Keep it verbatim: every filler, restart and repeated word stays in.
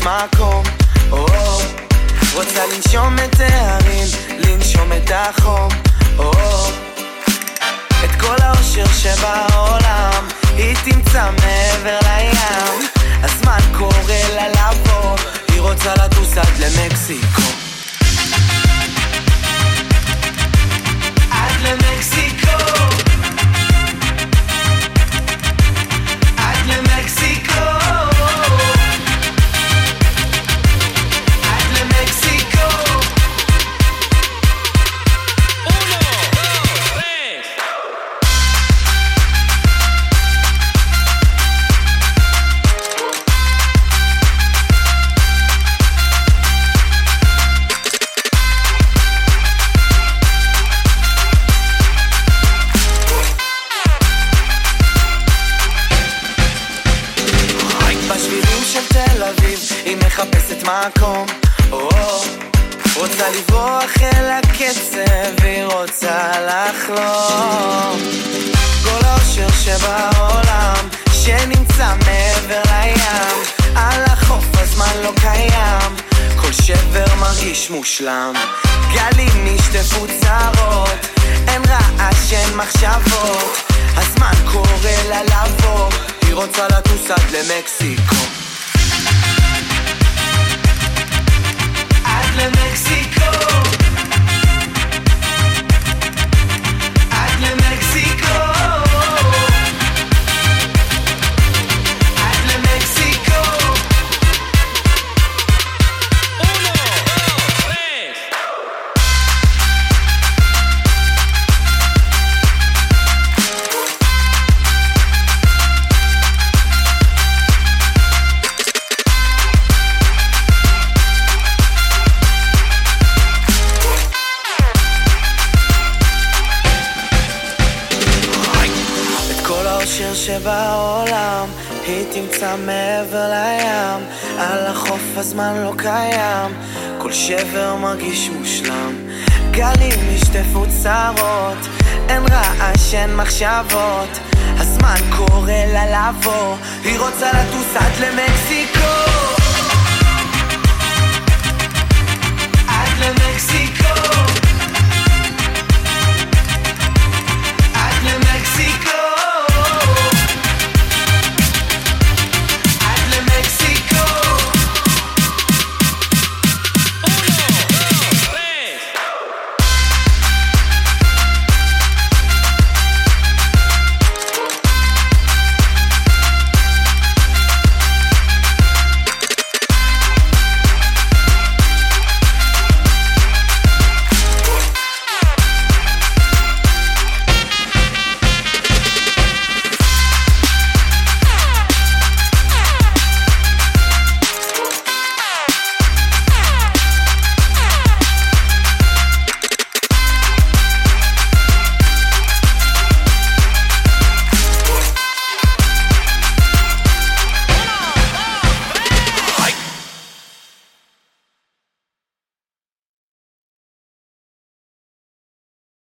מקום, או רוצה לנשום את הערים, לנשום את החום, או את כל האושר שבעולם היא תמצא מעבר לים. הזמן קורא לה לבוא, היא רוצה לטוס עד למקסיקו, עד למקסיקו, עד למקסיקו, עד למקסיקו. היא מחפשת מקום, או רוצה לברוח אל הקצב, היא רוצה לחלום. כל האושר שבעולם שנמצא מעבר לים, על החוף הזמן לא קיים, כל שבר מרגיש מושלם. גלים נשטפו צרות, אין רעש אין מחשבות, הזמן קורא לה לבוא, היא רוצה לטוס עד למקסיקו, עד למקסיקו, עד למקסיקו, עד למקסיקו. Uno, dos, tres. האושר שבעולם היא תמצא מעבר לים, על החוף הזמן לא קיים, כל שבר מרגיש מושלם. גלים נשטפו צרות, אין רעש אין מחשבות, הזמן קורא לה לבוא, היא רוצה לטוס עד למקסיקו, עד למקסיקו.